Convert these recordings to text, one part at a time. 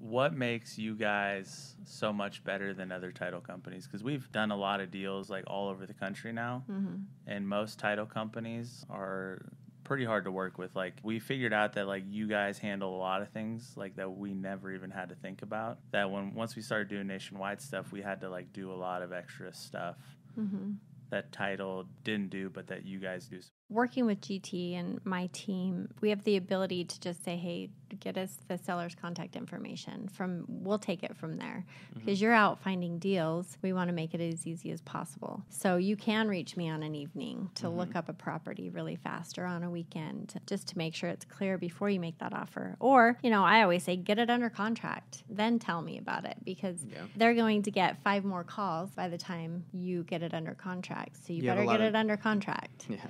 what makes you guys so much better than other title companies? Because we've done a lot of deals like all over the country now, and most title companies are pretty hard to work with. Like, we figured out that like you guys handle a lot of things like that we never even had to think about. That once we started doing nationwide stuff, we had to like do a lot of extra stuff that title didn't do, but that you guys do. Working with GT and my team, we have the ability to just say, hey, get us the seller's contact information. We'll take it from there. Because you're out finding deals, we want to make it as easy as possible. So you can reach me on an evening to look up a property really fast, or on a weekend, just to make sure it's clear before you make that offer. Or, I always say, get it under contract, then tell me about it, because they're going to get 5 more calls by the time you get it under contract. So you better get it under contract. Yeah.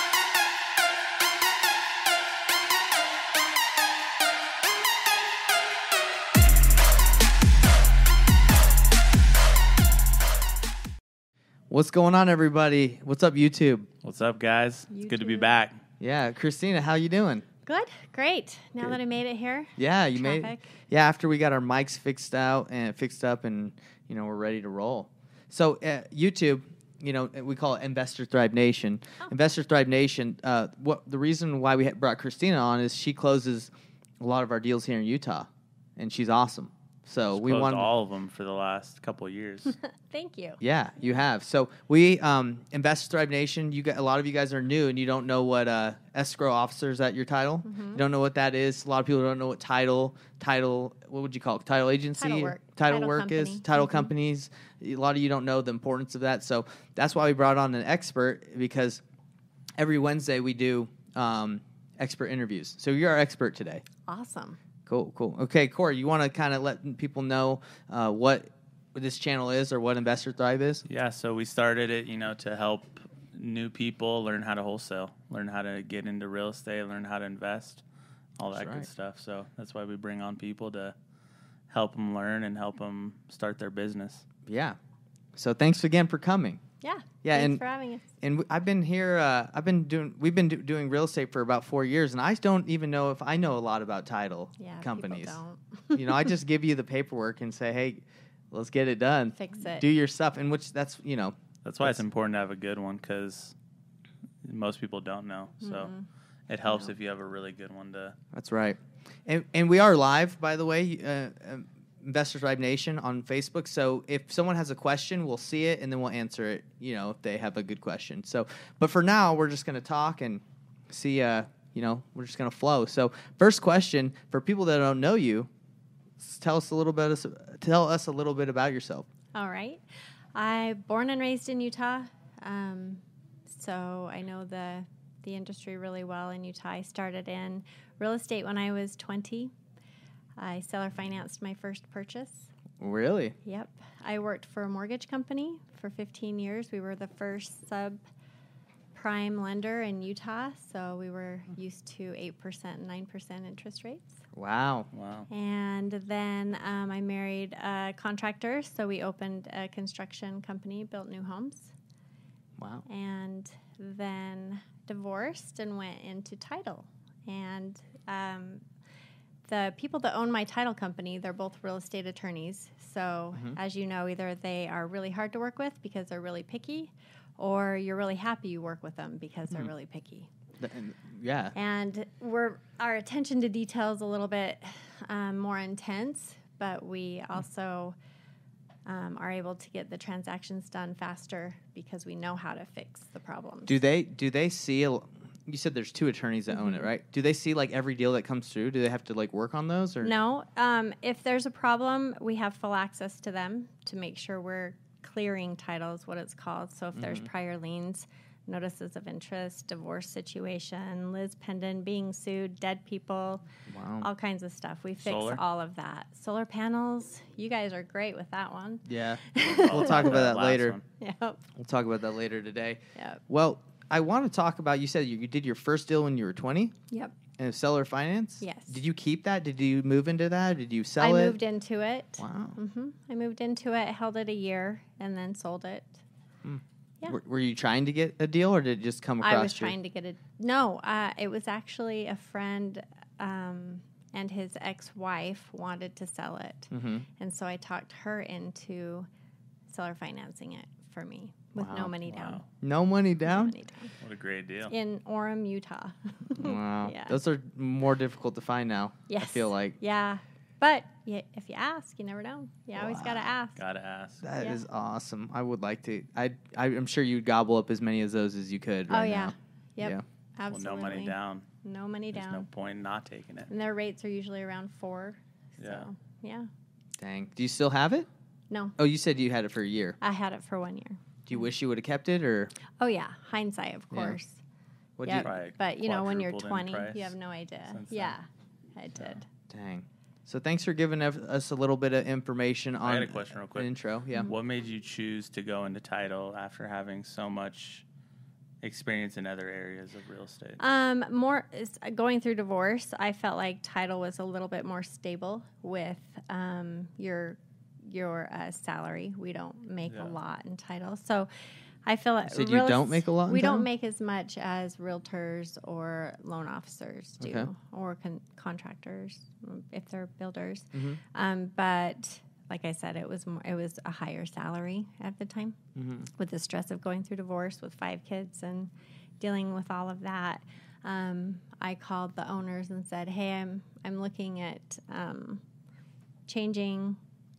What's going on, everybody? What's up, YouTube? What's up, guys? It's good to be back. Yeah, Christina, how you doing? Good, great. Now that I made it here. Yeah, you made it. Yeah, after we got our mics fixed up, and we're ready to roll. So YouTube, we call it Investor Thrive Nation. Investor Thrive Nation. The reason why we brought Christina on is she closes a lot of our deals here in Utah, and she's awesome. So we closed won all of them for the last couple of years. Thank you. Yeah, you have. So we Invest Thrive Nation. A lot of you guys are new and you don't know what escrow officers at your title. You don't know what that is. A lot of people don't know what title. What would you call it? Title agency. Title work Company. is. Title companies. A lot of you don't know the importance of that. So that's why we brought on an expert, because every Wednesday we do expert interviews. So you're our expert today. Awesome. Cool. Okay, Corey, you want to kind of let people know what this channel is, or what Investor Thrive is? Yeah, so we started it, to help new people learn how to wholesale, learn how to get into real estate, learn how to invest, all that good stuff. So that's why we bring on people to help them learn and help them start their business. Yeah. So thanks again for coming. Yeah. Thanks for having us. And I've been here. We've been doing real estate for about 4 years, and I don't even know if I know a lot about title companies. People don't. I just give you the paperwork and say, hey, let's get it done. Fix it. Do your stuff, and that's why it's important to have a good one, because most people don't know. So it helps if you have a really good one to. That's right. And we are live, by the way. Investor Thrive Nation on Facebook. So if someone has a question, we'll see it and then we'll answer it, if they have a good question. So, but for now, we're just going to talk and see, we're just going to flow. So first question, for people that don't know you, tell us a little bit about yourself. All right. I'm born and raised in Utah. So I know the industry really well in Utah. I started in real estate when I was 20. I seller financed my first purchase. Really? Yep. I worked for a mortgage company for 15 years. We were the first subprime lender in Utah, so we were used to 8% and 9% interest rates. Wow. And then I married a contractor, so we opened a construction company, built new homes. Wow. And then divorced and went into title. And the people that own my title company, they're both real estate attorneys. So as you know, either they are really hard to work with because they're really picky, or you're really happy you work with them because they're really picky. Yeah. And our attention to detail is a little bit more intense, but we also are able to get the transactions done faster because we know how to fix the problems. Do they see you said there's 2 attorneys that own it, right? Do they see every deal that comes through? Do they have to work on those, or no? If there's a problem, we have full access to them to make sure we're clearing titles, what it's called. So if there's prior liens, notices of interest, divorce situation, Liz Pendon being sued, dead people, all kinds of stuff. We fix all of that. Solar panels, you guys are great with that one. Yeah. We'll talk about that later. Yep. We'll talk about that later today. Yep. Well, I want to talk about, you said you did your first deal when you were 20? Yep. And seller finance? Yes. Did you keep that? Did you move into that? Did you sell it? I moved into it. Wow. I moved into it, held it a year, and then sold it. Yeah. Were you trying to get a deal, or did it just come across? I was trying to get no, it was actually a friend and his ex-wife wanted to sell it. Mm-hmm. And so I talked her into seller financing it for me with no money down. Wow. No money No down? money down. What a great deal. In Orem, Utah. Wow. Yeah. Those are more difficult to find now. Yes. I feel like. Yeah. But if you ask, you never know. You always got to ask. Gotta ask. That is Yeah. awesome. I would like to. I'm sure you'd gobble up as many of those as you could. Right Oh, yeah. now. Yep. Yeah. Absolutely. Well, no money down. No money There's down. no point in not taking it. And their rates are usually around 4. Yeah. So, yeah. Dang. Do you still have it? No, Oh, you said you had it for a year. I had it for 1 year. Do you wish you would have kept it, or Oh, yeah. Hindsight, of Yeah. course. what? Yep. Probably But, when you're quadrupled in 20, price you have no idea. since then. Yeah, I did. Dang. So thanks for giving us a little bit of information on I had a question real quick. an intro. Yeah. What made you choose to go into title after having so much experience in other areas of real estate? Going through divorce, I felt like title was a little bit more stable with your salary. We don't make Yeah. a lot in title, so I feel like said you don't make a lot in We title? don't make as much as realtors or loan officers do, Okay. or contractors if they're builders. Mm-hmm. But like I said, it was a higher salary at the time. Mm-hmm. With the stress of going through divorce with 5 kids and dealing with all of that, I called the owners and said, "Hey, I'm looking at changing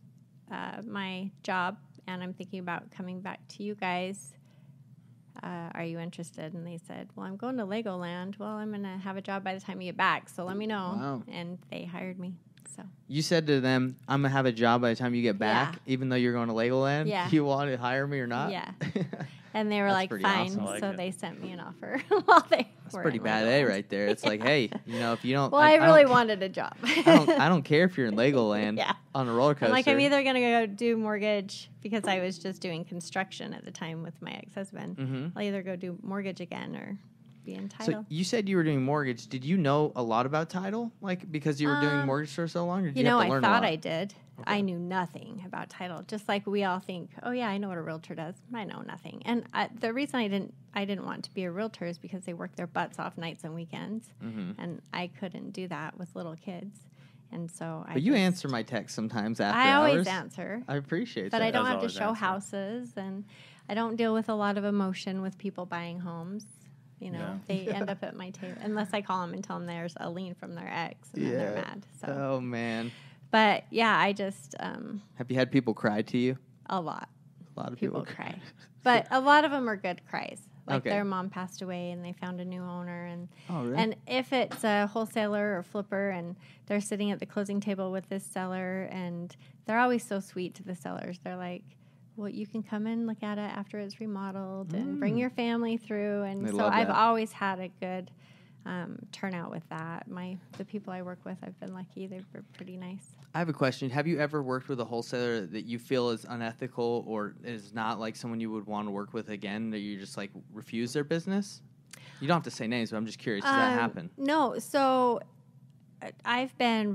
my job, and I'm thinking about coming back to you guys. Are you interested?" And they said, "Well, I'm going to Legoland. Well, I'm going to have a job by the time you get back, so let me know." Wow. And they hired me. So You said to them, "I'm gonna have a job by the time you get back, Yeah. even though you're going to Legoland. Yeah. You want to hire me or not?" Yeah. And they were That's like, pretty "Fine." awesome. I like So it. they sent me an offer while they That's were pretty in bad, Legoland. right there. It's like, hey, if you don't, Well, I really don't, wanted a job. I don't care if you're in Legoland Yeah. on a roller coaster. I'm like, I'm either going to go do mortgage because I was just doing construction at the time with my ex-husband. Mhm. I'll either go do mortgage again or be in So title. you said you were doing mortgage. Did you know a lot about title, like because you were doing mortgage for so long? Or did you have to I learn a thought lot? I did. I knew nothing about title. Just like we all think, oh yeah, I know what a realtor does. I know nothing. And the reason I didn't want to be a realtor is because they work their butts off nights and weekends, and I couldn't do that with little kids. And so But you answer my text sometimes after I hours. always answer. I appreciate But that. I don't Does have to always show answer. houses, and I don't deal with a lot of emotion with people buying homes. Yeah. They end up at my table unless I call them and tell them there's a lien from their ex, and then they're mad. So, Oh man, but yeah, I just have you had people cry to you? a lot. A lot of People cry, but a lot of them are good cries. Like Okay. their mom passed away and they found a new owner, and Oh, really? and if it's a wholesaler or flipper and they're sitting at the closing table with this seller, and they're always so sweet to the sellers. They're like, "Well, you can come and look at it after it's remodeled and bring your family through." And They so love I've that. always had a good turnout with that. The people I work with, I've been lucky. They've been pretty nice. I have a question. Have you ever worked with a wholesaler that you feel is unethical or is not like someone you would want to work with again, that you just like refuse their business? You don't have to say names, but I'm just curious. Does that happen? No. So I've had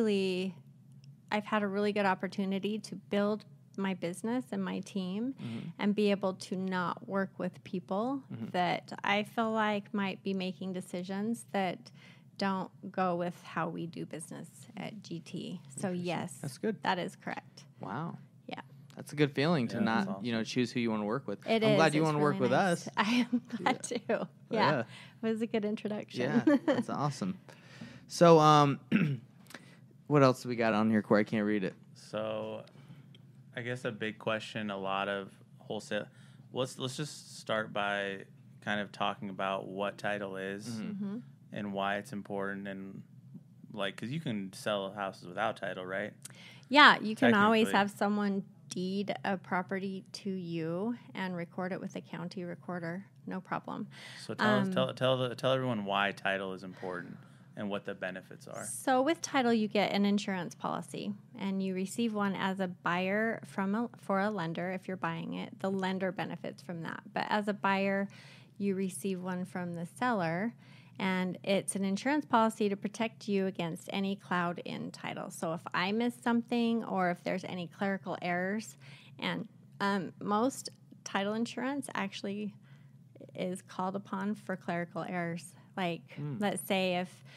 a really good opportunity to build my business and my team and be able to not work with people that I feel like might be making decisions that don't go with how we do business at GT. So yes, That's good. that is correct. Wow. Yeah. That's a good feeling to Yeah, not, that's awesome. choose who you want to work with. It I'm is. glad you It's want to work really with nice. us. I am glad too. Yeah. Yeah. It was a good introduction. Yeah, that's awesome. So, what else do we got on here, Corey? I can't read it. So, I guess a big question. A lot of wholesale. Let's just start by kind of talking about what title is and why it's important, and like because you can sell houses without title, right? Yeah, you can always Technically. have someone deed a property to you and record it with a county recorder. No problem. So tell everyone why title is important and what the benefits are. So with title, you get an insurance policy, and you receive one as a buyer for a lender. If you're buying it, the lender benefits from that. But as a buyer, you receive one from the seller, and it's an insurance policy to protect you against any cloud in title. So if I miss something or if there's any clerical errors, and most title insurance actually is called upon for clerical errors. Like, let's say if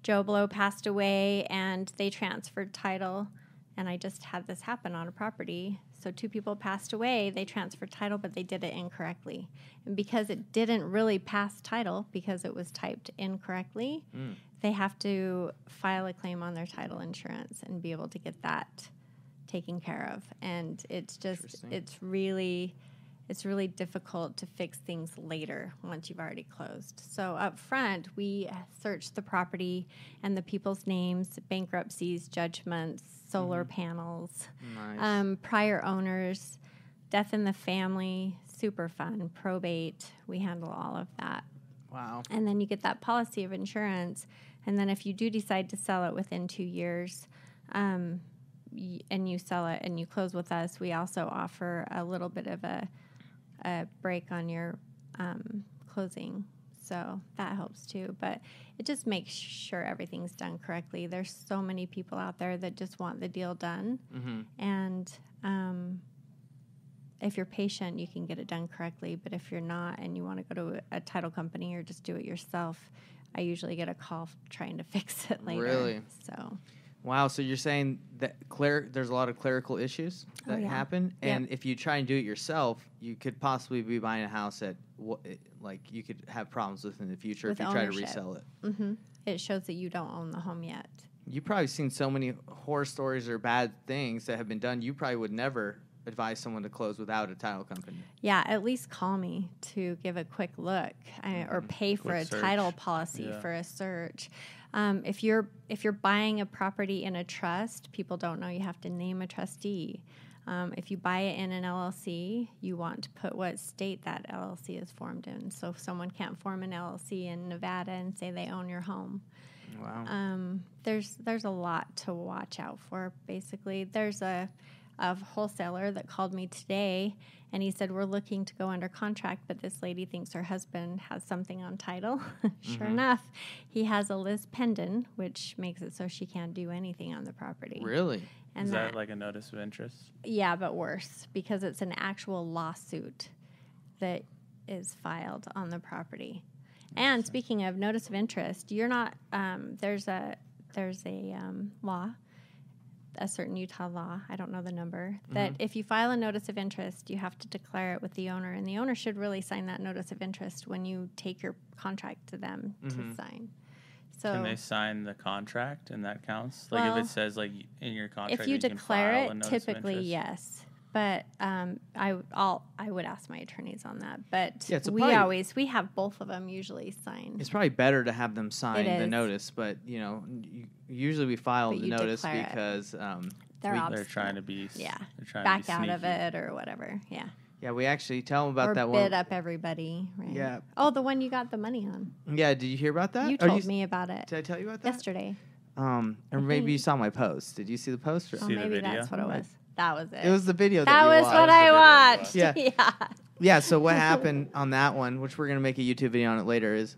Joe Blow passed away and they transferred title. And I just had this happen on a property. So 2 people passed away, they transferred title, but they did it incorrectly. And because it didn't really pass title, because it was typed incorrectly, they have to file a claim on their title insurance and be able to get that taken care of. And it's just, it's really difficult to fix things later once you've already closed. So up front, we search the property and the people's names, bankruptcies, judgments, solar panels, prior owners, death in the family, super fun, probate. We handle all of that. Wow. And then you get that policy of insurance. And then if you do decide to sell it within 2 years, and you sell it and you close with us, we also offer a little bit of a break on your closing. So that helps too. But it just makes sure everything's done correctly. There's so many people out there that just want the deal done. And if you're patient, you can get it done correctly. But if you're not and you want to go to a title company or just do it yourself, I usually get a call trying to fix it later. Really? So. Wow, so you're saying that there's a lot of clerical issues that happen, and if you try and do it yourself, you could possibly be buying a house that you could have problems with in the future if you try to resell it. It shows that you don't own the home yet. You've probably seen so many horror stories or bad things that have been done. You probably would never advise someone to close without a title company. Yeah, at least call me to give a quick look or pay for a title policy for a search. If you're buying a property in a trust, people don't know you have to name a trustee. If you buy it in an LLC, you want to put what state that LLC is formed in. So if someone can't form an LLC in Nevada and say they own your home. Wow. There's a lot to watch out for, basically. There's a wholesaler that called me today, and he said, we're looking to go under contract, but this lady thinks her husband has something on title. Sure enough, he has a lis pendens, which makes it so she can't do anything on the property. Really? And is that like a notice of interest? Yeah, but worse, because it's an actual lawsuit that is filed on the property. And speaking of notice of interest, you're not, there's a law, a certain Utah law, I don't know the number, that if you file a notice of interest, you have to declare it with the owner, and the owner should really sign that notice of interest when you take your contract to them to sign. So can they sign the contract and that counts? Like if it says like in your contract, if you declare can file it, typically yes. But I would ask my attorneys on that. But we have both of them usually sign. It's probably better to have them sign the notice, but usually we file the notice because they're trying to be back out of it or whatever. Yeah. Yeah, we actually tell them about that one. Or bid up everybody, right? Yeah. Oh, the one you got the money on. Yeah, did you hear about that? You told me about it. Did I tell you about that? Yesterday. Or maybe you saw my post. Did you see the post? Oh, maybe that's what it was. That was it. It was the video that was watched. What I watched. Yeah. Yeah, so what happened on that one, which we're going to make a YouTube video on it later, is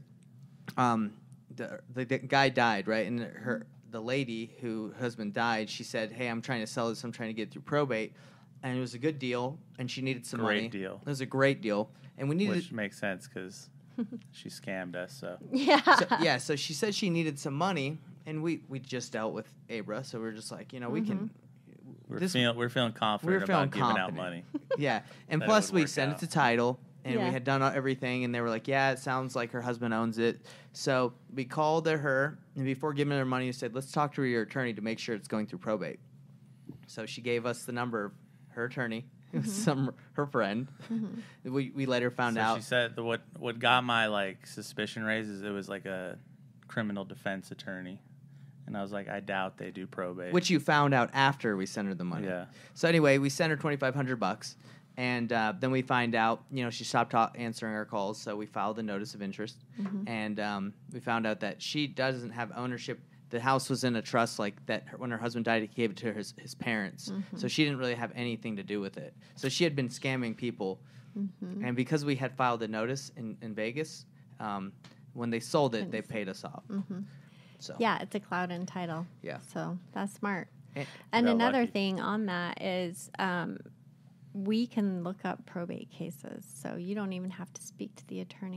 the guy died, right? And the lady whose husband died, she said, hey, I'm trying to sell this. I'm trying to get through probate. And it was a good deal, and she needed some money. Great deal. It was a great deal. And we needed... Which makes sense, because she scammed us, so... Yeah. So she said she needed some money, and we just dealt with Abra, so we were just like, we can... We're feeling confident about giving out money. Yeah, and plus we sent it to title, and we had done everything, and they were like, yeah, it sounds like her husband owns it. So we called her, and before giving her money, we said, let's talk to your attorney to make sure it's going through probate. So she gave us the number of her attorney, her friend. We later found out. She said what got my suspicion raised is it was like a criminal defense attorney. And I was like, I doubt they do probate. Which you found out after we sent her the money. Yeah. So anyway, we sent her $2,500, and then we find out, she stopped answering our calls, so we filed a notice of interest, and we found out that she doesn't have ownership. The house was in a trust like that. When her husband died, he gave it to his parents, so she didn't really have anything to do with it. So she had been scamming people, and because we had filed a notice in Vegas, when they sold it, they paid us off. So. Yeah, it's a cloud in title. Yeah. So that's smart. And another thing on that is we can look up probate cases, so you don't even have to speak to the attorney.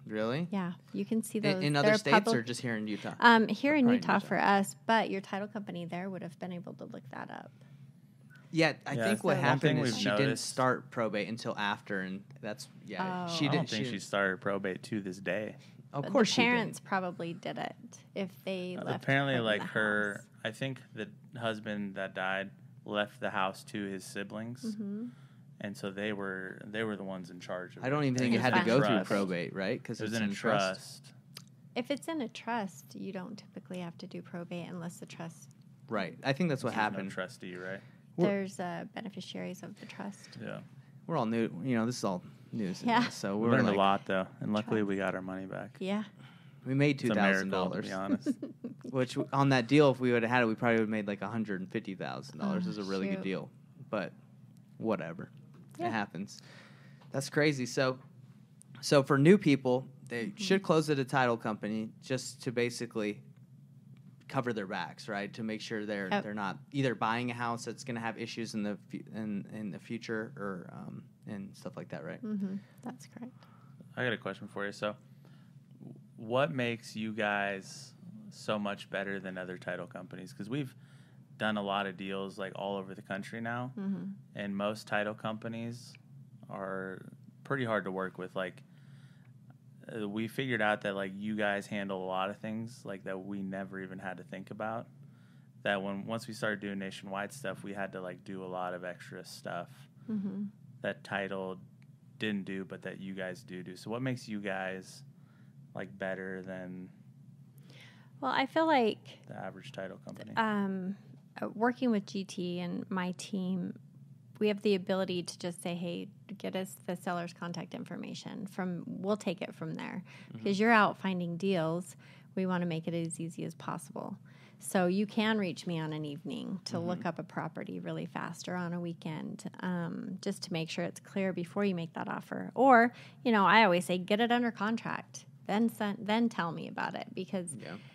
Really? Yeah, you can see those. In other They're states or just here in Utah? Here in Probably in Utah Utah. for us, but your title company there would have been able to look that up. Yeah, I Yeah, think what so- One happened thing is we've she didn't noticed- start probate until after, and that's Oh. she I didn't. don't think she started probate to this day. Of But course, the she parents didn't. probably did it if they left. Apparently, her in like the her, house. I think the husband that died left the house to his siblings, Mhm. and so they were the ones in charge of I don't even it. think it It's had to fine. go through Trust. probate, right? Because It was it's in a trust. If it's in a trust, you don't typically have to do probate unless the trust. Right. I think that's what There's happened. No trustee, right? There's beneficiaries of the trust. Yeah. We're all new. This is all news. Yeah. So We we're learned like, a lot though, and luckily we got our money back. Yeah. we made It's a miracle, $2,000. to be honest. Which on that deal, if we would have had it, we probably would have made like $150,000. Oh, It was a really good shoot. deal, but whatever, Yeah. it happens. That's crazy. So for new people, they Mm-hmm. should close at a title company just to basically cover their backs, right? To make sure Yep. they're not either buying a house that's going to have issues in the in the future or and stuff like that, right? That's correct. I got a question for you. So, what makes you guys so much better than other title companies? Because we've done a lot of deals like all over the country now, and most title companies are pretty hard to work with. Like, we figured out that like you guys handle a lot of things like that we never even had to think about. That once we started doing nationwide stuff, we had to like do a lot of extra stuff that title didn't do, but that you guys do. So what makes you guys like better than Well, I feel like the average title company? working with GT and my team, we have the ability to just say, hey, get us the seller's contact information. We'll take it from there. Because you're out finding deals, we want to make it as easy as possible. So you can reach me on an evening to look up a property really fast or on a weekend, just to make sure it's clear before you make that offer. Or, I always say, get it under contract, then tell me about it, because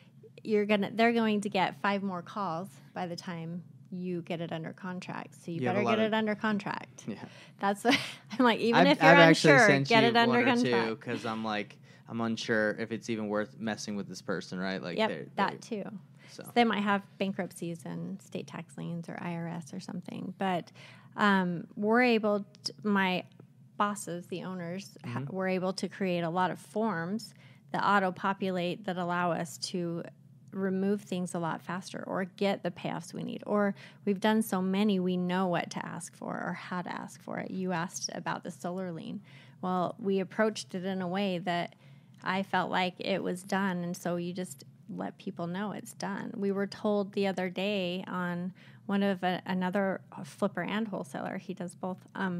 they're going to get 5 more calls by the time you get it under contract. So you You have a better lot get of- it under contract. Yeah. That's what I'm like, even if I've you're actually unsure, sent get you it under one or two contract. because I'm like I'm unsure if it's even worth messing with this person, right? Like Yep, that too. So. So they might have bankruptcies and state tax liens or IRS or something. But we're able my bosses, the owners, were able to create a lot of forms that auto-populate that allow us to remove things a lot faster or get the payoffs we need. Or we've done so many, we know what to ask for or how to ask for it. You asked about the solar lien. Well, we approached it in a way that I felt like it was done, and so you just let people know it's done. We were told the other day on one of another flipper and wholesaler, he does both,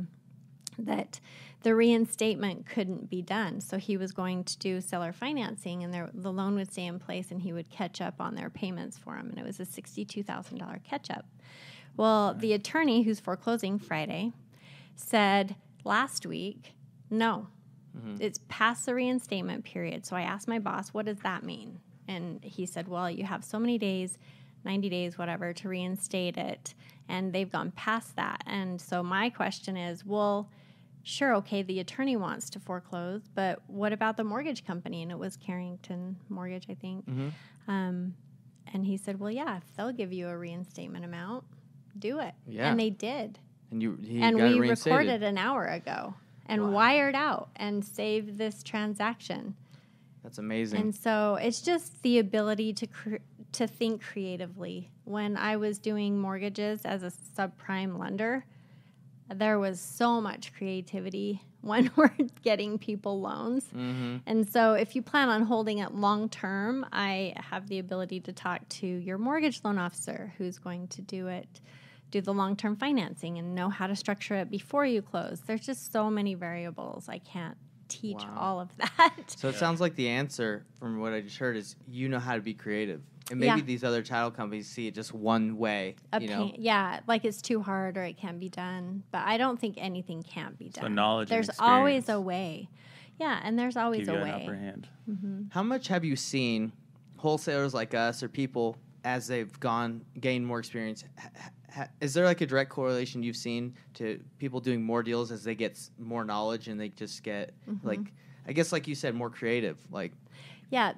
that the reinstatement couldn't be done. So he was going to do seller financing, and the loan would stay in place, and he would catch up on their payments for him. And it was a $62,000 catch-up. Well, the attorney who's foreclosing Friday said last week, no, it's past the reinstatement period. So I asked my boss, what does that mean? And he said, well, you have so many days, 90 days, whatever, to reinstate it. And they've gone past that. And so my question is, well, sure, okay, the attorney wants to foreclose, but what about the mortgage company? And it was Carrington Mortgage, I think. And he said, well, yeah, if they'll give you a reinstatement amount, do it. Yeah. And they did. And And got it we reinstated. recorded an hour ago and wired out and saved this transaction. That's amazing. And so it's just the ability to think creatively. When I was doing mortgages as a subprime lender, there was so much creativity when we're getting people loans. And so if you plan on holding it long term, I have the ability to talk to your mortgage loan officer who's going to do the long-term financing and know how to structure it before you close. There's just so many variables. I can't teach Wow. all of that. So it sounds like the answer from what I just heard is you know how to be creative. And maybe Yeah. these other title companies see it just one way, Yeah, like it's too hard or it can't be done. But I don't think anything can't be done. So knowledge and There's always experience a way. Yeah, and there's always give you a an upper way. hand. How much have you seen wholesalers like us or people as they've gained more experience? Is there like a direct correlation you've seen to people doing more deals as they get more knowledge and they just get like I guess like you said, more creative. Like, Yeah,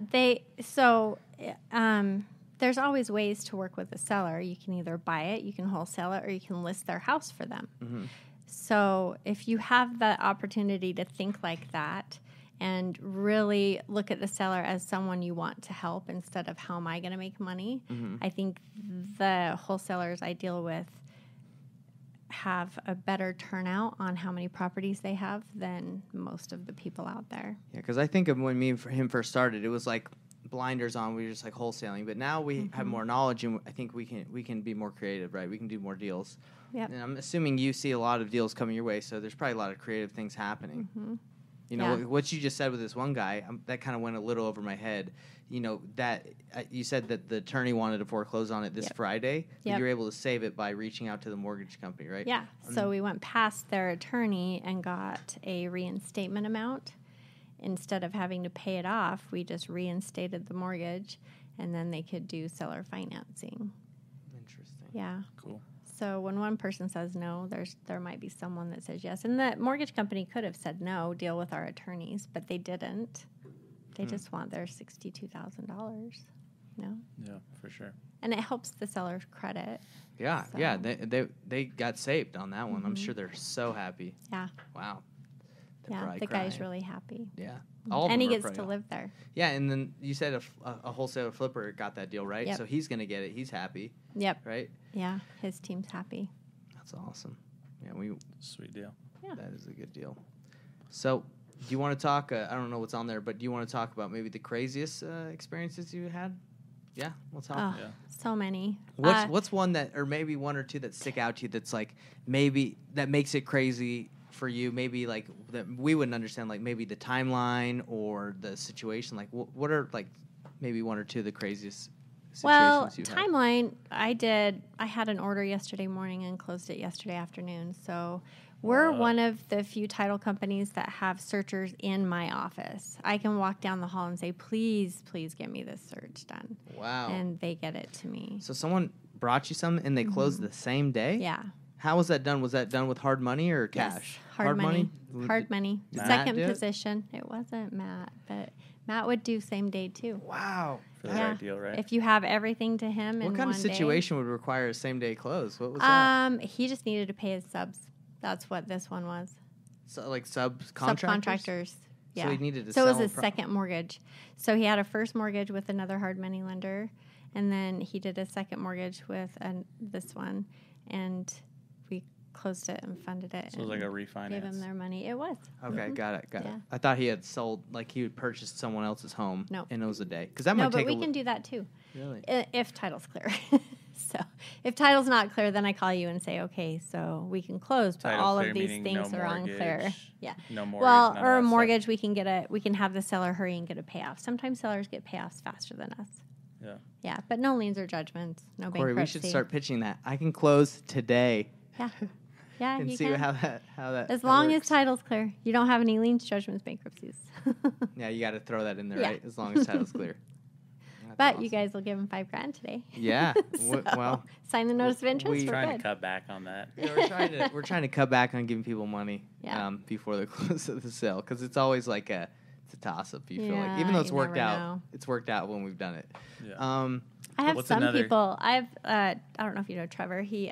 there's always ways to work with the seller. You can either buy it, you can wholesale it, or you can list their house for them. mhm. So if you have the opportunity to think like that and really look at the seller as someone you want to help instead of how am I going to make money, I think the wholesalers I deal with have a better turnout on how many properties they have than most of the people out there. Yeah, because I think of when me and him first started, it was like blinders on. We were just like wholesaling, but now we have more knowledge, and I think we can be more creative, right? We can do more deals. Yep. And I'm assuming you see a lot of deals coming your way, so there's probably a lot of creative things happening. You know, Yeah. what you just said with this one guy, that kind of went a little over my head. You know, that you said that the attorney wanted to foreclose on it this Yep. Friday, but Yep. you're able to save it by reaching out to the mortgage company, right? Yeah. So we went past their attorney and got a reinstatement amount. Instead of having to pay it off, we just reinstated the mortgage, and then they could do seller financing. Interesting. Yeah. Cool. So when one person says no, there might be someone that says yes. And the mortgage company could have said no, deal with our attorneys, but they didn't. They just want their $62,000, you know? Yeah, for sure. And it helps the seller's credit. Yeah, So- yeah. They got saved on that one. I'm sure they're so happy. Yeah. Wow. They're Yeah. probably The guy's crying. really happy. Yeah. All of And he them are gets to probably- live there. Yeah, and then you said a wholesaler flipper got that deal, right? Yep. So he's going to get it. He's happy, Yep. right? Yeah. His team's happy. That's awesome. Yeah, Sweet deal. Yeah. that is a good deal. So, do you want to talk? I don't know what's on there, but do you want to talk about maybe the craziest experiences you had? Yeah, we'll talk. Oh, Yeah. so many. What's one that, or maybe one or two that stick out to you that's like maybe that makes it crazy for you? Maybe like that we wouldn't understand, like maybe the timeline or the situation. Like what are like maybe one or two of the craziest situations Well, you've had? timeline, I had an order yesterday morning and closed it yesterday afternoon. So we're Wow. one of the few title companies that have searchers in my office. I can walk down the hall and say, please get me this search done. Wow. And they get it to me. So someone brought you some and they closed the same day? Yeah. How was that done? Was that done with hard money or Yes. cash? Hard money. Hard money. Matt Second do it? position. It wasn't Matt, but Matt would do same day too. Wow. For the right deal, right? If you have everything to him in What kind one of day. situation would require a same day close? What was that? He just needed to pay his subs. That's what this one was. So, like subcontractors? Subcontractors. Yeah. So he needed to So it was sell his second mortgage. So he had a first mortgage with another hard money lender, and then he did a second mortgage with this one, and we closed it and funded it. So it was like and a refinance. Gave him their money. It was. Okay, got it. Yeah. I thought he had sold, like he had purchased someone else's home. No. And it was a day. Because that No, might but take we can do that too, Really? if title's clear. So if title's not clear, then I call you and say, okay, so we can close, but Title all clear of these meaning things no are unclear. mortgage, Yeah. No mortgage. Well, none of or a that stuff. mortgage, we can have the seller hurry and get a payoff. Sometimes sellers get payoffs faster than us. Yeah. Yeah, but no liens or judgments, no Corey, bankruptcy. we should start pitching that. I can close today. Yeah, yeah, And you see can. how that As that long works. as title's clear, you don't have any liens, judgments, bankruptcies. Yeah, you got to throw that in there, Yeah. right? As long as title's clear. That's But awesome. you guys will give him $5,000 today. Yeah. So, Well, sign the notice of interest. we- We're Trying good. to cut back on that. yeah, we're trying to cut back on giving people money Yeah. before the close of the sale because it's always like it's a toss up. You feel like Yeah, even though it's you worked never out, know. it's worked out when we've done it. Yeah. I have What's some another- people. I don't know if you know Trevor. He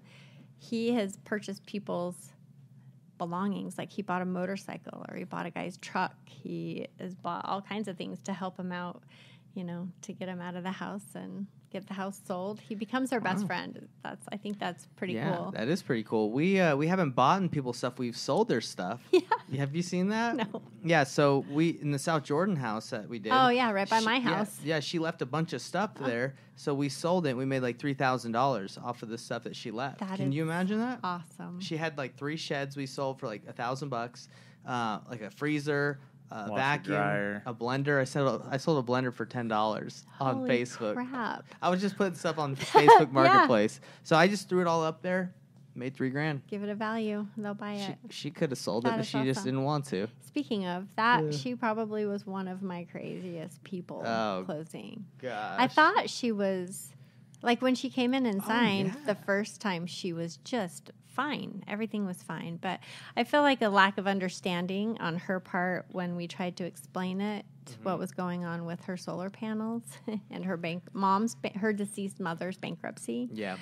has purchased people's belongings. Like he bought a motorcycle or he bought a guy's truck. He has bought all kinds of things to help him out, to get him out of the house and get the house sold. He becomes our best friend. I think that's pretty Yeah, cool. that is pretty cool. We haven't bought people's stuff. We've sold their stuff. Yeah. Have you seen that? No. Yeah. So we in the South Jordan house that we did. Oh, yeah, right by my yeah, house. Yeah, she left a bunch of stuff there. So we sold it. We made like $3,000 off of the stuff that she left. That Can is you imagine that? Awesome. She had like 3 sheds we sold for like $1,000, like a freezer, a Washer, vacuum, dryer. a blender. I sold a blender for $10 on Holy Facebook. crap. I was just putting stuff on Facebook Yeah. Marketplace. So I just threw it all up there, made $3,000. Give it a value. They'll buy it. She could have sold it, That but is she just awesome. didn't want to. Speaking of that, Yeah. she probably was one of my craziest people Oh, closing. Gosh. I thought she was Like when she came in and signed yeah. the first time, she was just fine. Everything was fine. But I feel like a lack of understanding on her part when we tried to explain it, what was going on with her solar panels and her her deceased mother's bankruptcy. Yeah.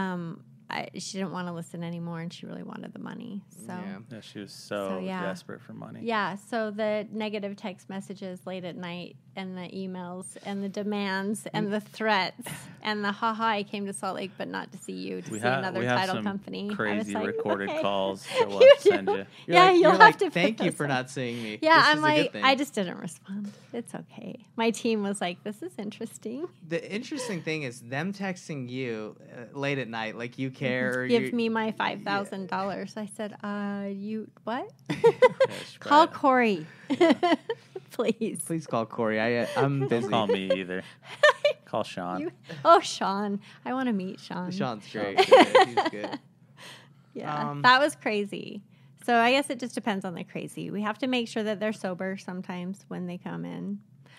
She didn't want to listen anymore, and she really wanted the money. So Yeah, she was so desperate for money. yeah, so the negative text messages late at night and the emails and the demands and the threats and the I came to Salt Lake but not to see you, to see another title some company. Crazy I was like, recorded okay. calls that we'll have to send you. You'll have to. Thank put you those for on. not seeing me. Yeah, This I'm is a like, good thing. I just didn't respond. It's okay. My team was like, this is interesting. The interesting thing is them texting you late at night, like you care. Give me my $5,000. I said, you what? she Call probably- Corey, please. Please call Corey. I'm busy. Don't call me either. Call Sean. Sean. I want to meet Sean. Sean's great. He's good. Yeah, that was crazy. So I guess it just depends on the crazy. We have to make sure that they're sober sometimes when they come in.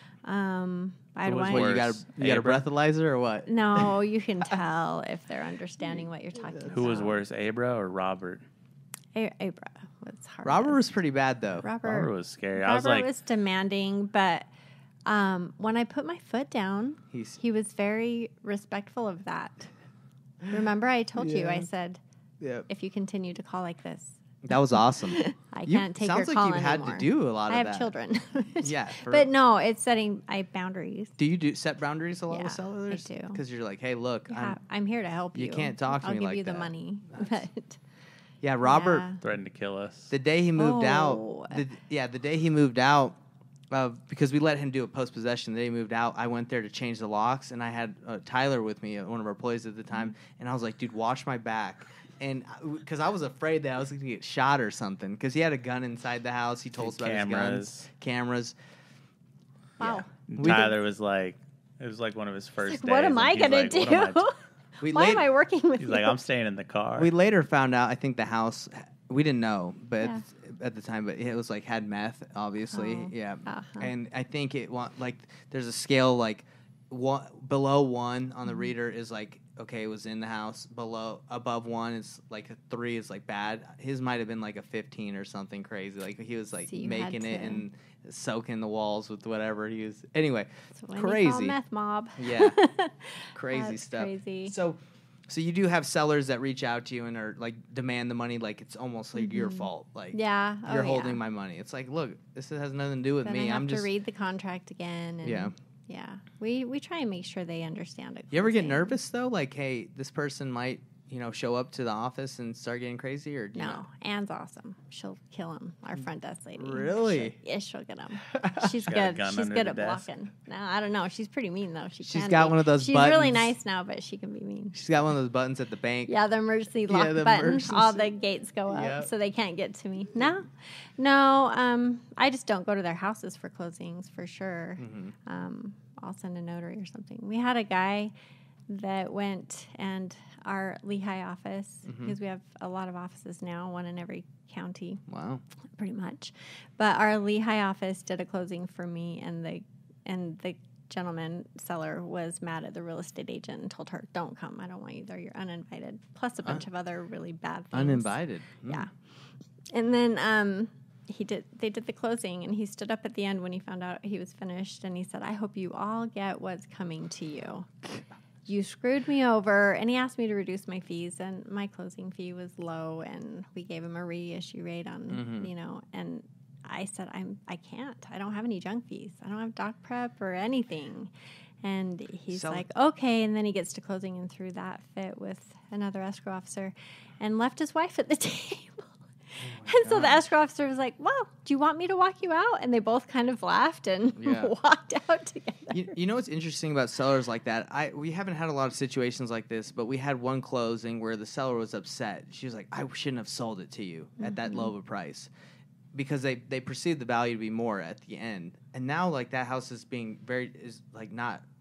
I'd was want. What, you got a Abra? breathalyzer or what? No, you can tell if they're understanding what you're talking about. Who was worse, Abra or Robert? Abra was hard. Robert was pretty bad though. Robert was scary. I was Robert like, was demanding, but when I put my foot down, he was very respectful of that. Remember, I told you, I said, Yeah. if you continue to call like this, That was awesome. I can't take your Sounds like call you've had anymore. to do a lot I of have that. children. Yeah, but no, it's setting boundaries. Do you set boundaries a lot Yeah, with sellers? I do. Because you're like, hey, look, I'm here to help you. You can't talk to I'll me give like you the that. money. But yeah, Robert. Yeah. threatened to kill us. The day he moved Oh. out, the day he moved out, because we let him do a post possession. The day he moved out, I went there to change the locks, and I had Tyler with me, one of our employees at the time, Mm-hmm. and I was like, dude, watch my back. And because I was afraid that I was going to get shot or something, because he had a gun inside the house. He told us about his guns, cameras. wow. And Tyler was like, it was like one of his first days. What am and I he's going to like, do? "What am I We Why am I working with He's you? like, I'm staying in the car. We later found out. I think the house. We didn't know, but Yeah. at the time, but it was like had meth, obviously. Oh, Yeah, uh-huh. and I think like there's a scale like one below 1 on the Mm-hmm. reader is like okay, it was in the house. Above 1 is like a 3 is like bad. His might have been like a 15 or something crazy. Like he was like So you making had it to- and soaking the walls with whatever he was. Anyway, That's what they call crazy. meth mob. Yeah. Crazy That's stuff. crazy. So you do have sellers that reach out to you and are like demand the money, like it's almost like your Mhm. fault. Like Yeah. you're Oh, holding yeah. my money. It's like, look, this has nothing to do with Then me. I have I'm to just. read the contract again. And Yeah. Yeah. We try and make sure they understand it. You ever get nervous though? Like, hey, this person might, show up to the office and start getting crazy, or do you No, not? Anne's awesome. She'll kill him. Our front desk lady. Really? She'll get him. She's got a good. gun She's under good the at desk. blocking. No, I don't know. She's pretty mean though. She's can got be. one of those She's really buttons. nice now, but she can be mean. She's got one of those buttons at the bank. Yeah, the emergency lock the button. emergency- All the gates go up, Yep. so they can't get to me. No. I just don't go to their houses for closings for sure. Mm-hmm. I'll send a notary or something. We had a guy that went and our Lehigh office, Mm-hmm. because we have a lot of offices now, one in every county, Wow. pretty much. But our Lehigh office did a closing for me, and the gentleman seller was mad at the real estate agent and told her, "Don't come. I don't want you there. You're uninvited." Plus a bunch of other really bad things. Uninvited. Yeah. And then they did the closing, and he stood up at the end when he found out he was finished, and he said, "I hope you all get what's coming to you. You screwed me over." And he asked me to reduce my fees, and my closing fee was low, and we gave him a reissue rate on, and I said, I can't. I don't have any junk fees. I don't have doc prep or anything. And he's like, okay. And then he gets to closing and threw that fit with another escrow officer and left his wife at the table. And so the escrow officer was like, "Well, do you want me to walk you out?" And they both kind of laughed and Yeah. walked out together. You know what's interesting about sellers like that? We haven't had a lot of situations like this, but we had one closing where the seller was upset. She was like, "I shouldn't have sold it to you at that low of a price," because they perceived the value to be more at the end. And now like that house is being not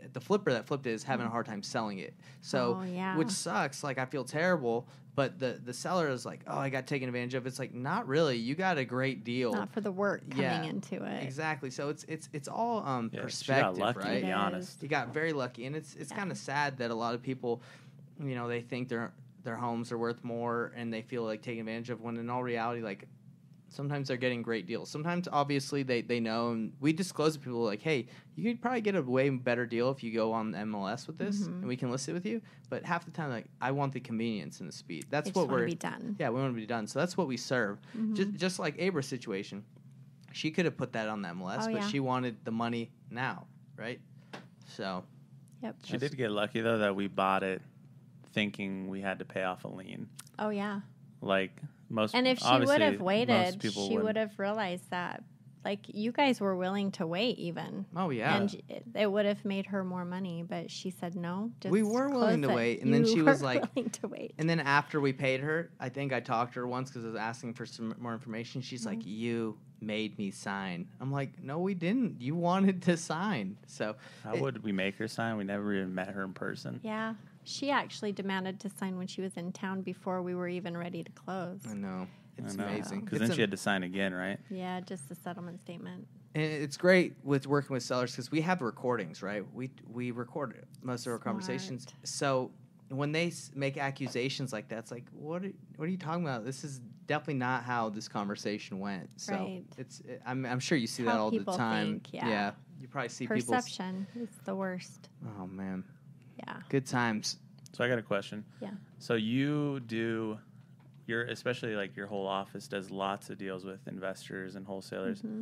the flipper that flipped it is having a hard time selling it. So, Oh, yeah. which sucks. Like, I feel terrible. But the seller is like, oh, I got taken advantage of. It's like, not really. You got a great deal. Not for the work coming into it. Exactly. So it's all Yeah, perspective, she got lucky, right? to be It honest. You got very lucky, and it's Yeah. kind of sad that a lot of people, they think their homes are worth more, and they feel like taken advantage of. When in all reality, like sometimes they're getting great deals. Sometimes, obviously, they know, and we disclose to people like, hey, you could probably get a way better deal if you go on MLS with this, and we can list it with you. But half the time, like, I want the convenience and the speed. That's They what just want we're to be done. yeah, we want to be done. So that's what we serve. Just like Abra's situation, she could have put that on the MLS, Oh, but yeah. she wanted the money now, right? So Yep. She did get lucky though that we bought it thinking we had to pay off a lien. Oh, yeah. Like most, And if she would obviously, have most waited, people she wouldn't. would have realized that. Like, you guys were willing to wait even. oh yeah, And it would have made her more money, but she said no. Just We were willing close to it. wait, and then You she were was like- willing to wait. and then after we paid her, I think I talked to her once because I was asking for some more information. She's like, "You made me sign." I'm like, "No, we didn't. You wanted to sign." So How would we make her sign? We never even met her in person. Yeah. She actually demanded to sign when she was in town before we were even ready to close. I know it's I know. amazing. Because It's then she had to sign again, right? Yeah, just the settlement statement. And it's great with working with sellers because we have recordings, right? We record most of our conversations. Smart. So when they make accusations like that, it's like, what are you talking about? This is definitely not how this conversation went. So Right. I'm sure you see How that all the people time. think, yeah. You probably see people. Perception is the worst. Oh man, Yeah. good times. So I got a question. Yeah. So you do, especially like your whole office does lots of deals with investors and wholesalers. Mm-hmm.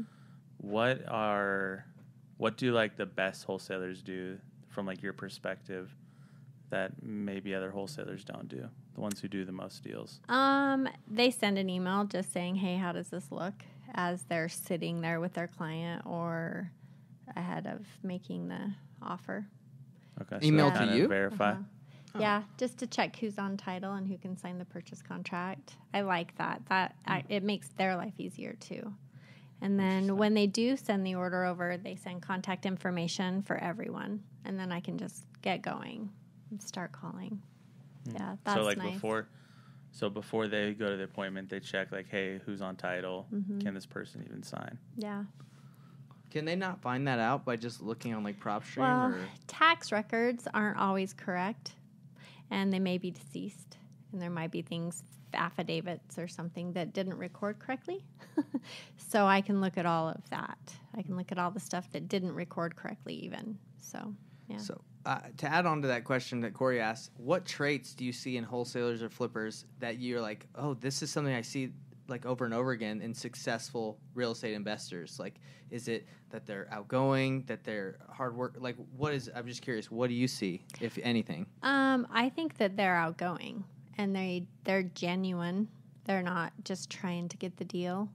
What do like the best wholesalers do from like your perspective that maybe other wholesalers don't do? The ones who do the most deals. They send an email just saying, "Hey, how does this look?" as they're sitting there with their client or ahead of making the offer. Okay. Email they to kinda you? Verify. Uh-huh. Yeah, just to check who's on title and who can sign the purchase contract. I like that. It makes their life easier too. And then when they do send the order over, they send contact information for everyone, and then I can just get going and start calling. Yeah, that's So like nice. before they go to the appointment, they check like, hey, who's on title? Can this person even sign? Yeah. Can they not find that out by just looking on like PropStream? Well, or? tax records aren't always correct, and they may be deceased, and there might be things, affidavits or something that didn't record correctly. So I can look at all of that. I can look at all the stuff that didn't record correctly even. So, yeah. So to add on to that question that Corey asked, what traits do you see in wholesalers or flippers that you're like, oh, this is something I see like over and over again in successful real estate investors? Like, is it that they're outgoing, that they're hard work? Like, I'm just curious, what do you see, if anything? I think that they're outgoing and they're genuine. They're not just trying to get the deal.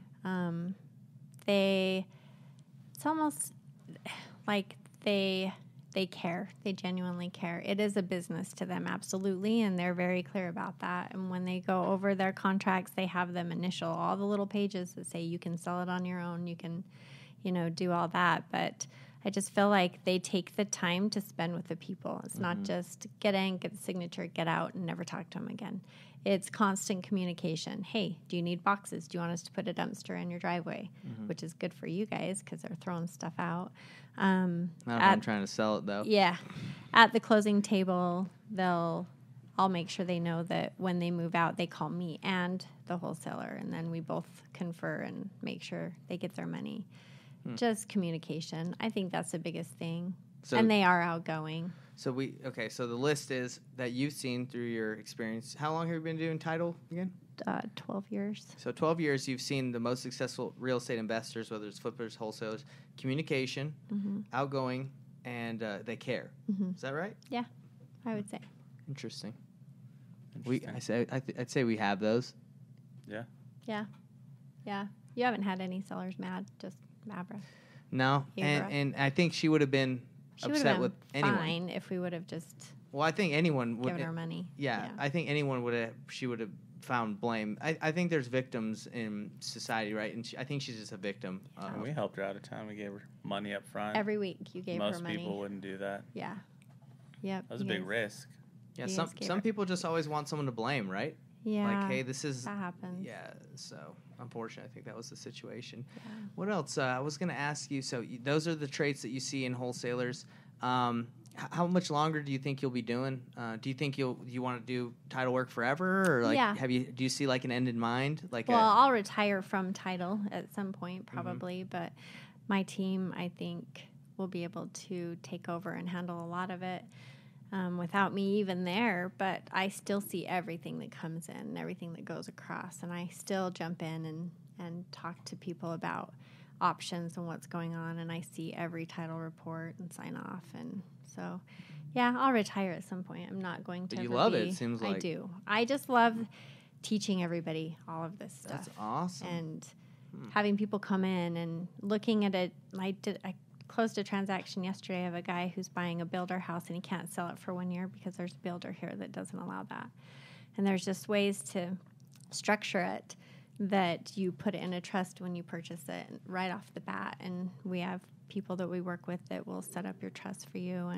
It's almost like they care. They genuinely care. It is a business to them, absolutely, and they're very clear about that. And when they go over their contracts, they have them initial all the little pages that say you can sell it on your own, you can, do all that. But I just feel like they take the time to spend with the people. It's not just get in, get the signature, get out, and never talk to them again. It's constant communication. Hey, do you need boxes? Do you want us to put a dumpster in your driveway? Which is good for you guys because they're throwing stuff out. Not if I'm trying to sell it, though. Yeah. At the closing table, I'll make sure they know that when they move out, they call me and the wholesaler, and then we both confer and make sure they get their money. Just communication. I think that's the biggest thing. So- And they are outgoing. So so the list is that you've seen through your experience. How long have you been doing title again? 12 years. So 12 years, you've seen the most successful real estate investors, whether it's flippers, wholesalers, communication, outgoing, and they care. Is that right? Yeah, I would say. Interesting. Interesting. I'd say we have those. Yeah. Yeah. Yeah. You haven't had any sellers mad, just Abra. No, Abra. and I think she would have been She would upset have with been anyone. fine if we would have just Well, I think anyone would. given her money. Yeah, I think anyone would have. She would have found blame. I think there's victims in society, right? And I think she's just a victim. And we helped her out of town. We gave her money up front. Every week you gave her Most money. people wouldn't do that. Yeah. Yep. That was a big risk. Yeah, You some just gave some her- people just always want someone to blame, right? Yeah. Like, hey, this is. that happens. Yeah, so unfortunately, I think that was the situation. Yeah. What else? I was going to ask you. So those are the traits that you see in wholesalers. How much longer do you think you'll be doing? Do you think you want to do title work forever, or like Yeah. do you see like an end in mind? Like Well, I'll retire from title at some point, probably, but my team, I think, will be able to take over and handle a lot of it without me even there. But I still see everything that comes in, everything that goes across, and I still jump in and talk to people about options and what's going on, and I see every title report and sign off, and so yeah, I'll retire at some point. I'm not going to. But you ever love it, be- it seems like. I do. I just love teaching everybody all of this stuff. that's awesome. And having people come in and looking at it. I closed a transaction yesterday of a guy who's buying a builder house and he can't sell it for 1 year because there's a builder here that doesn't allow that. And there's just ways to structure it that you put it in a trust when you purchase it right off the bat. And we have people that we work with that will set up your trust for you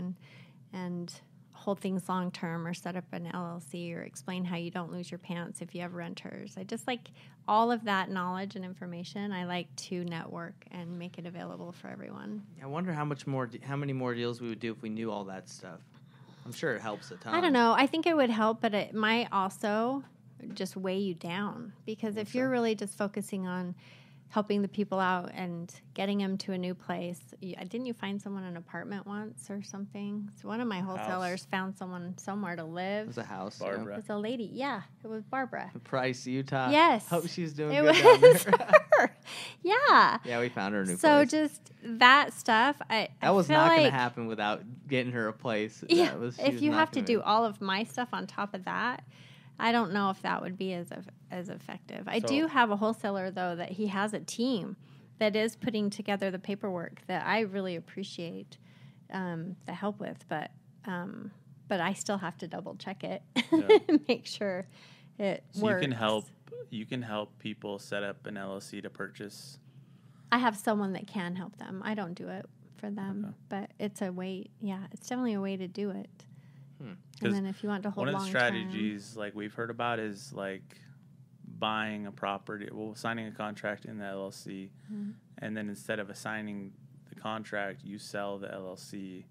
and hold things long term, or set up an LLC, or explain how you don't lose your pants if you have renters. I just like all of that knowledge and information. I like to network and make it available for everyone. I wonder how many more deals we would do if we knew all that stuff. I'm sure it helps a ton. I don't know. I think it would help, but it might also just weigh you down, because if you're really just focusing on helping the people out and getting them to a new place. Didn't you find someone an apartment once or something? So one of my wholesalers found someone somewhere to live. It was a house. Barbara. It was a lady. Yeah, it was Barbara. Price, Utah. Yes. Hope she's doing It good down was there. her. Yeah. Yeah, we found her a new So place. just that stuff. That I was feel not going like, to happen without getting her a place. Yeah. That was, she If was you not have to gonna- do all of my stuff on top of that, I don't know if that would be as effective. I do have a wholesaler, though, that he has a team that is putting together the paperwork that I really appreciate the help with, but I still have to double check it and make sure it So works. you can help people set up an LLC to purchase. I have someone that can help them. I don't do it for them, but it's a way. Yeah, it's definitely a way to do it. And then if you want to hold one of the long strategies like we've heard about is like buying a property, signing a contract in the LLC, and then instead of assigning the contract, you sell the LLC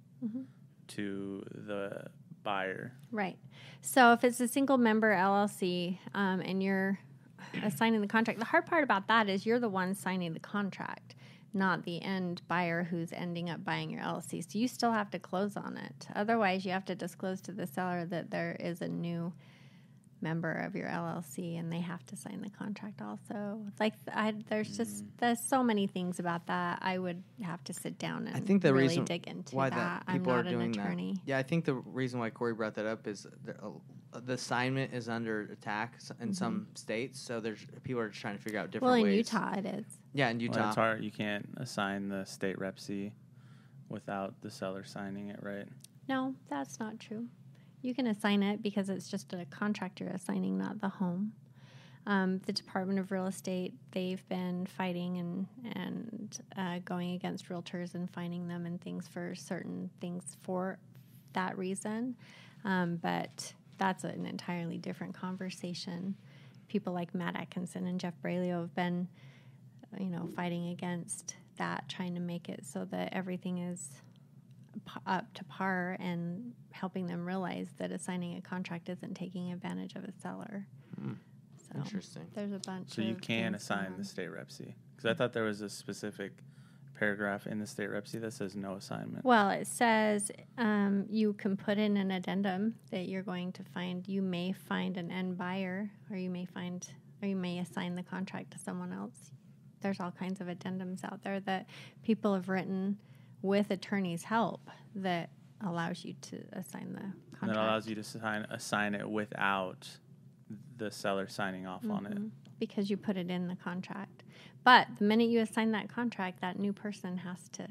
to the buyer. right. So if it's a single member LLC and you're assigning the contract, the hard part about that is you're the one signing the contract, not the end buyer who's ending up buying your LLC. So you still have to close on it. Otherwise, you have to disclose to the seller that there is a new member of your LLC and they have to sign the contract also. It's like there's so many things about that. I would have to sit down and I think the really reason dig into why that. that people I'm are not doing an attorney. that. Yeah, I think the reason why Corey brought that up is the assignment is under attack in some states, so there's people are trying to figure out different Well, in ways. Utah it is. Yeah, in Well, Utah. it's hard. You can't assign the state rep C without the seller signing it, right? No, that's not true. You can assign it because it's just a contract you're assigning, not the home. The Department of Real Estate, they've been fighting and going against realtors and fining them and things for certain things for that reason. But that's an entirely different conversation. People like Matt Atkinson and Jeff Brailio have been, fighting against that, trying to make it so that everything is up to par and helping them realize that assigning a contract isn't taking advantage of a seller. So Interesting. there's a bunch. So you of can things assign going the on. state rep C, because I thought there was a specific paragraph in the state rep C that says no assignment. Well, it says you can put in an addendum that you're going to find. You may find an end buyer, or you may assign the contract to someone else. There's all kinds of addendums out there that people have written with attorneys' help that allows you to assign the contract. And that allows you to assign it without the seller signing off on it. Because you put it in the contract. But the minute you assign that contract, that new person has to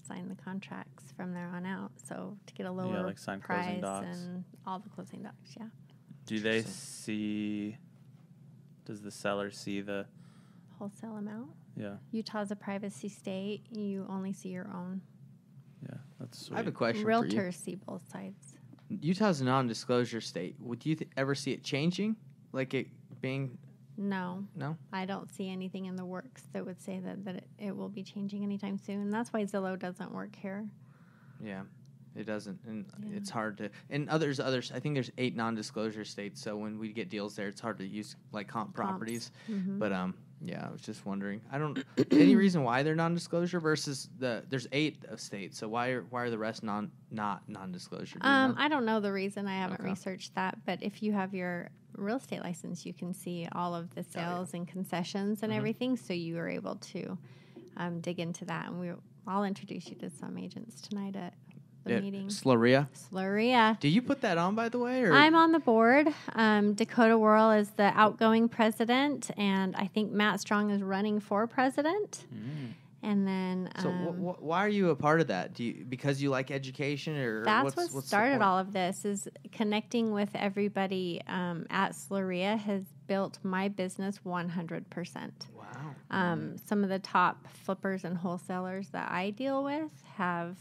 sign the contracts from there on out. So to get a lower like sign closing price docs. and all the closing docs, yeah. Do they see? Does the seller see the? Wholesale amount. Yeah, Utah's a privacy state. You only see your own. yeah, that's sweet. I have a question for Realtors see both sides. you. Utah's a non-disclosure state. Would you ever see it changing? Like it being No, no? I don't see anything in the works that would say that it will be changing anytime soon. That's why Zillow doesn't work here. Yeah. It doesn't, and Yeah. it's hard to. And others. I think there's 8 non-disclosure states. So when we get deals there, it's hard to use like comp properties. Mhm. But yeah, I was just wondering. I don't any reason why they're non-disclosure versus there's 8 states. So why are the rest not non-disclosure? Do you know? I don't know the reason. I haven't Okay. researched that. But if you have your real estate license, you can see all of the sales and concessions and everything. So you are able to dig into that. And I'll introduce you to some agents tonight at the meeting. Sloria. Sloria. Do you put that on, by the way? Or? I'm on the board. Dakota Worrell is the outgoing president, and I think Matt Strong is running for president. And then So why are you a part of that? Because you like education, or that's what's what the started point? all of this, is connecting with everybody at Sloria has built my business 100%. Wow. Some of the top flippers and wholesalers that I deal with have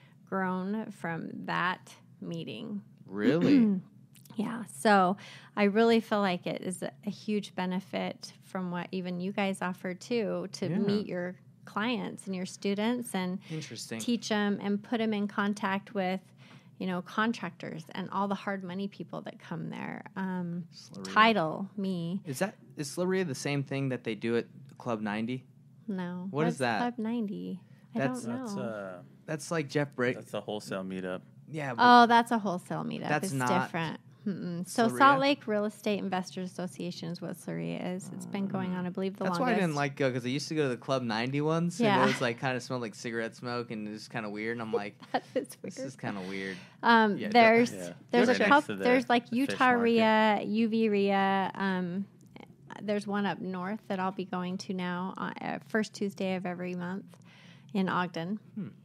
grown from that meeting. Really? Yeah, so I really feel like it is a huge benefit from what even you guys offer too, to Yeah. meet your clients and your students and Interesting. teach them and put them in contact with, contractors and all the hard money people that come there. Sloria. Title me. Is Sloria the same thing that they do at Club 90? No. What is What's that? Club 90? I That's- don't know. That's like Jeff Brick. That's a wholesale meetup. Yeah. Oh, that's a wholesale meetup. That's It's not different. So Sloria? Salt Lake Real Estate Investors Association is what Sloria is. It's been going on, I believe, the That's longest. why I didn't like go, because I used to go to the Club 90 ones, and Yeah. it was like kind of smelled like cigarette smoke, and it was kind of weird. And I'm like, That is this weird. is kind of weird. There's Yeah, there's Yeah. a Right next couple. to the There's like fish Utah market. RIA, UV RIA. There's one up north that I'll be going to now, first Tuesday of every month in Ogden.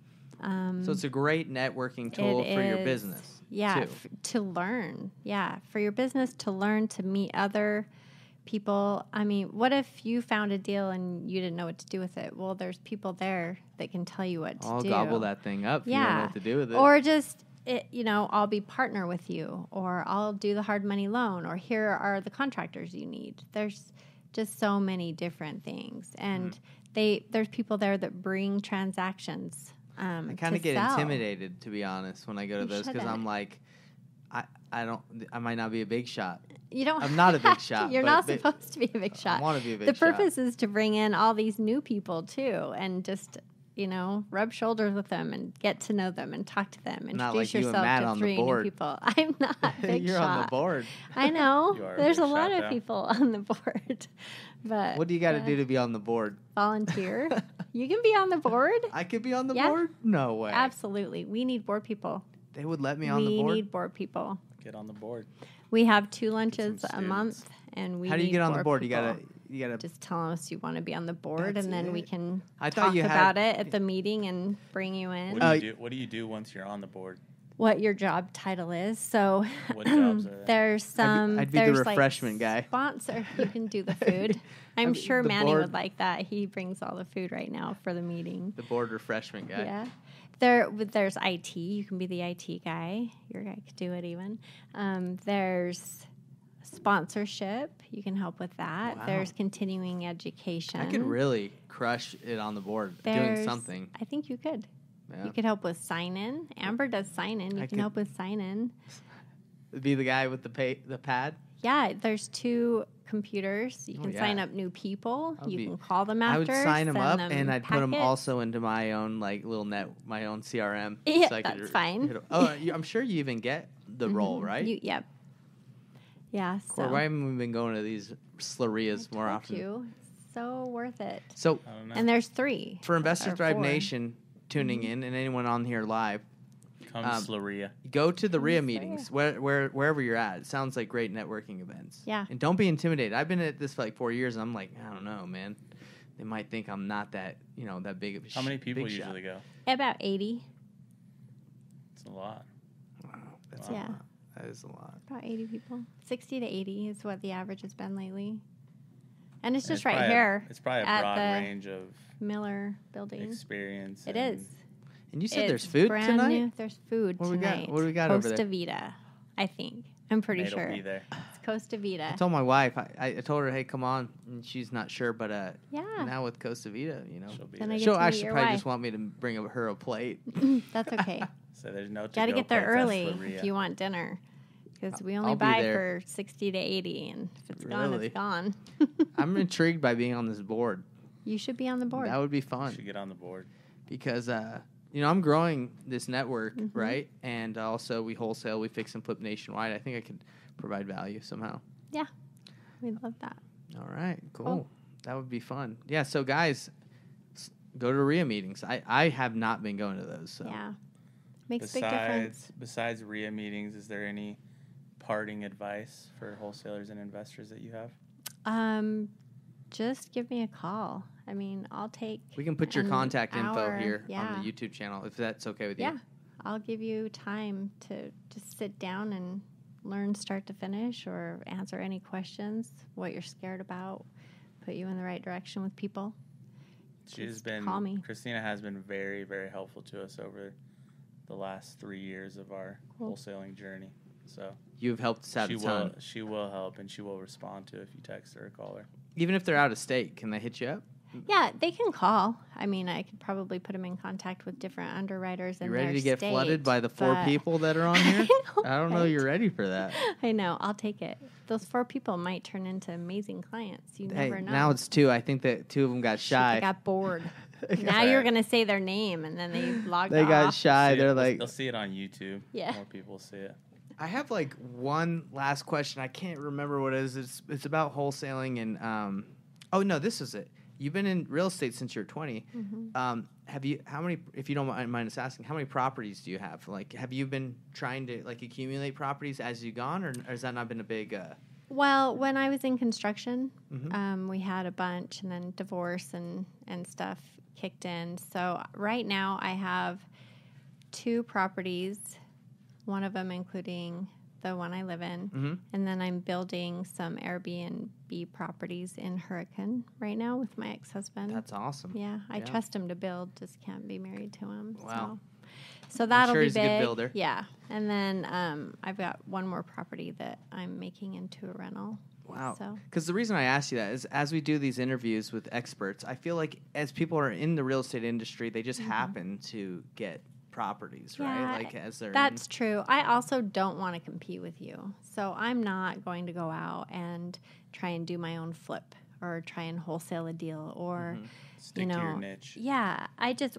So it's a great networking tool It for your is. business. Yeah, too. to learn. Yeah, for your business to learn, to meet other people. I mean, what if you found a deal and you didn't know what to do with it? Well, there's people there that can tell you what to I'll do. gobble that thing up. If you don't know Yeah. what to do with it. Or just, I'll be partner with you, or I'll do the hard money loan, or here are the contractors you need. There's just so many different things. And there's people there that bring transactions. I kind of get intimidated, to be honest, when I go to You those, because shouldn't. I'm like, I might not be a big shot. You don't. I'm not a big have to- shot, You're but- not but supposed to be a big shot. I want to be a big The shot. purpose is to bring in all these new people too, and just rub shoulders with them and get to know them and talk to them. Not Introduce like you and yourself Matt to on the 3 new board. people. I'm not a big You're shot. on the board. I know. You are a There's big a lot shot, of though. people on the board, but What do you got to do to be on the board? volunteer? You can be on the board. I could be on the Yeah. board? No way. Absolutely, we need board people. They would let me on the We board? need board people. Get on the board. We have 2 lunches a students. month, and we. How do you need get on the board? people. You gotta. Just tell us you want to be on the board, That's and then we it? can I thought talk you had- about it at the meeting and bring you in. What do you do once you're on the board? What your job title is. So What jobs are there? there's some. I'd be the there's refreshment guy. Sponsor. You can do the food. I'm mean, sure the Manny board- would like that. He brings all the food right now for the meeting. The board refreshment guy. Yeah. There's IT. You can be the IT guy. Your guy could do it even. There's sponsorship. You can help with that. Wow. There's continuing education. I could really crush it on the board doing There's- something. I think you could. Yeah. You could help with sign in. Amber does sign in. You I can could- help with sign in. Be the guy with the pad. Yeah, there's 2 computers. You Oh, can yeah. sign up new people. That would You be- can call them I after. would sign them send up, and I'd put them packets. also into my own little my own CRM. Yeah, I could that's fine. hit 'em. Oh, I'm sure you even get the role, Mhm. right? Yep. Yeah. Or So why haven't we been going to these slurrias I more told often? you, so worth it. So I don't know. And there's 3 for Investors or Drive 4. Nation tuning Mm-hmm. in, and anyone on here live, Come Sloria. go to the RIA Yes, meetings wherever you're at. It sounds like great networking events. Yeah. And don't be intimidated. I've been at this for like 4 years, and I'm like, I don't know, man. they might think I'm not that, that big of a How many people big shot. usually go? About 80. It's a lot. Wow, that's Yeah. a lot. That is a lot. About 80 people. 60 to 80 is what the average has been lately. And it's just And right here It's probably a at broad the range of Miller building. experience. It and is. And you said It's there's food brand tonight? New. There's food What do we got? tonight. What do we got over Costa there? Vida, I think. I'm pretty Nate'll sure. be there. It's Costa I Vida. told my wife, I told her, hey, come on. And she's not sure, but Yeah. now with Costa Vida, She'll be Then there. I get she'll to meet actually your probably wife. just want me to bring her a plate. That's okay. So there's no Got to to-go get there plates, that's early for Rhea. if you want dinner. Because we only I'll be buy there. for 60 to 80. And if it's gone, Really? it's gone. I'm intrigued by being on this board. You should be on the board. That would be You fun should get on the board. because, I'm growing this network, Mhm. right? And also we wholesale, we fix and flip nationwide. I think I could provide value somehow. We'd love that. All right, cool. Cool. That would be fun. Yeah, so guys, go to RIA meetings. I have not been going to those. So. Yeah. Makes a big difference. Besides RIA meetings, is there any parting advice for wholesalers and investors that you have? Just give me a call. I mean, I'll take. We can put your an contact info hour, here yeah. on the YouTube channel if that's okay with you. Yeah. I'll give you time to just sit down and learn start to finish or answer any questions, what you're scared about, put you in the right direction with people. Just call me. Christina has been very, very helpful to us over the last 3 years of our Cool. wholesaling journey. So You've helped us out a ton. she will help, and she will respond to it if you text her or call her. Even if they're out of state, can they hit you up? Yeah, they can call. I mean, I could probably put them in contact with different underwriters in You their ready to get state, flooded by the 4 but- people that are on here? I don't know right? you're ready for that. I know. I'll take it. Those 4 people might turn into amazing clients. You Hey, never know. now it's 2. I think that 2 of them got Shit, shy. they got bored. They Now Right. you're going to say their name, and then they logged They off. got shy. See They're it- like, they'll see it on YouTube. Yeah. More people see it. I have like one last question. I can't remember what it is. It's about wholesaling and oh no, this is it. You've been in real estate since you're 20. Mhm. Have you? How many? If you don't mind us asking, how many properties do you have? Like, have you been trying to like accumulate properties as you've gone, or has that not been a big? Well, when I was in construction, Mhm. we had a bunch, and then divorce and stuff kicked in. So right now I have 2 properties, one of them including the one I live in, Mhm. and then I'm building some Airbnb properties in Hurricane right now with my ex-husband. That's awesome. Yeah, I Yeah. trust him to build, just can't be married to him. Wow. So that'll sure be he's a good big. builder. Yeah, and then I've got one more property that I'm making into a rental. Wow. So Because the reason I ask you that is as we do these interviews with experts, I feel like as people are in the real estate industry, they just happen to get properties, right? Yeah, Like as they're that's true. I also don't want to compete with you, so I'm not going to go out and try and do my own flip or try and wholesale a deal or. Stick to your niche. Yeah, I just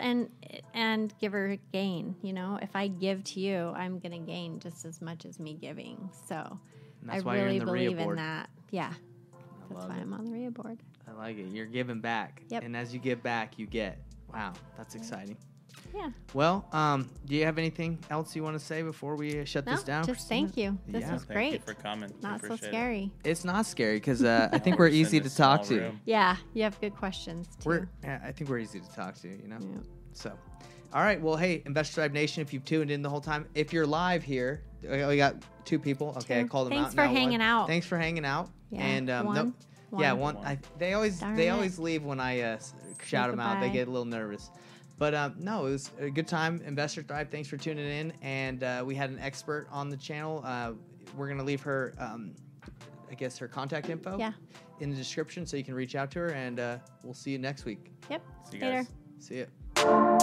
and give her gain. You know, if I give to you, I'm gonna gain just as much as me giving. So And that's I why you're really in the RIA believe in board. that. Yeah, I that's love why it. I'm on the RIA board. I like it. You're giving back. Yep. And as you give back, you get. Wow, that's exciting. Yeah. Well, do you have anything else you want to say before we shut No, this down? just Christina? thank you. This Yeah. was Thank great. you for coming. Not so Appreciate it. scary. It's not scary because I think we're Just in easy to this talk small to. room. Yeah, you have good questions too. I think we're easy to talk to, you know? Yeah. So, all right. Well, hey, Investor Tribe Nation, if you've tuned in the whole time, if you're live here, we got 2 people. Okay, I 2. called them Thanks out. for now one. hanging out. Thanks for hanging out. Yeah, And one. nope. Yeah, One. one. They always Darn they it. always leave when I shout them out. They goodbye. get a little nervous. But no, it was a good time. Investor Thrive, thanks for tuning in. And we had an expert on the channel. We're going to leave her, I guess, her contact info Yeah. in the description so you can reach out to her. And we'll see you next week. Yep. See you Later. guys. See ya.